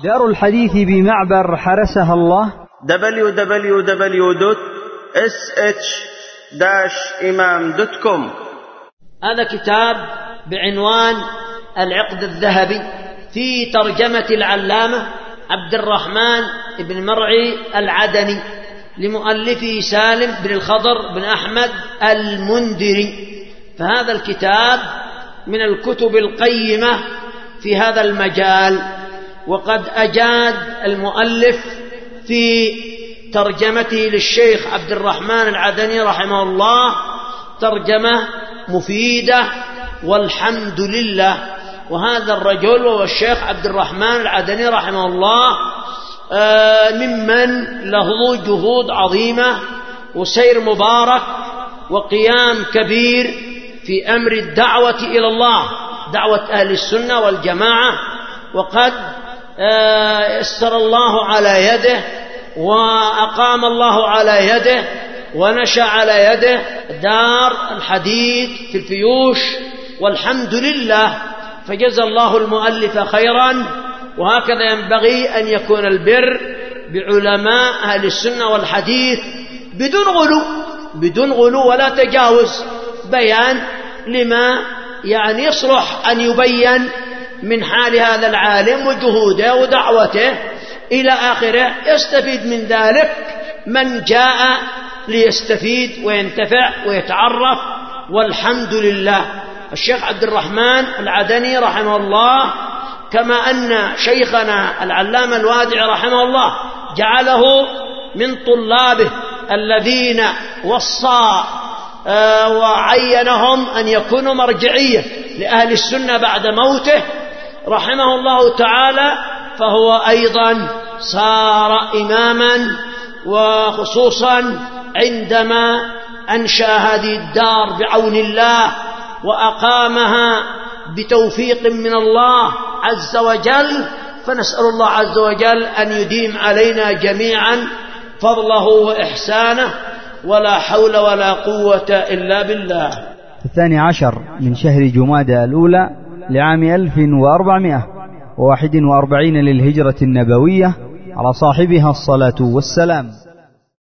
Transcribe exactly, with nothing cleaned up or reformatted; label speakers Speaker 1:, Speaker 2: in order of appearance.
Speaker 1: دار الحديث بمعبر حرسها الله
Speaker 2: دبليو دبليو دبليو دوت إس إتش داش إمام دوت كوم.
Speaker 3: هذا كتاب بعنوان العقد الذهبي في ترجمة العلامة عبد الرحمن بن مرعي العدني لمؤلفه سالم بن الخضر بن أحمد المنذري. فهذا الكتاب من الكتب القيمة في هذا المجال، وقد أجاد المؤلف في ترجمته للشيخ عبد الرحمن العدني رحمه الله ترجمة مفيدة والحمد لله. وهذا الرجل وهو الشيخ عبد الرحمن العدني رحمه الله ممن له جهود عظيمة وسير مبارك وقيام كبير في أمر الدعوة إلى الله، دعوة أهل السنة والجماعة. وقد يسر الله على يده وأقام الله على يده ونشأ على يده دار الحديث في الفيوش، والحمد لله. فجزى الله المؤلف خيرا. وهكذا ينبغي أن يكون البر بعلماء أهل السنة والحديث بدون غلو بدون غلو ولا تجاوز، بيان لما يعني يصلح أن يبين من حال هذا العالم وجهوده ودعوته إلى آخره، يستفيد من ذلك من جاء ليستفيد وينتفع ويتعرف. والحمد لله. الشيخ عبد الرحمن العدني رحمه الله، كما أن شيخنا العلامة الوادع رحمه الله جعله من طلابه الذين وصى وعينهم أن يكونوا مرجعية لأهل السنة بعد موته رحمه الله تعالى، فهو أيضا صار إماما، وخصوصا عندما أنشأ هذه الدار بعون الله وأقامها بتوفيق من الله عز وجل. فنسأل الله عز وجل أن يديم علينا جميعا فضله وإحسانه، ولا حول ولا قوة إلا بالله.
Speaker 1: الثاني عشر من شهر جمادى الأولى لعام ألف وأربعمائة وواحد وأربعين للهجرة النبوية، على صاحبها الصلاة والسلام.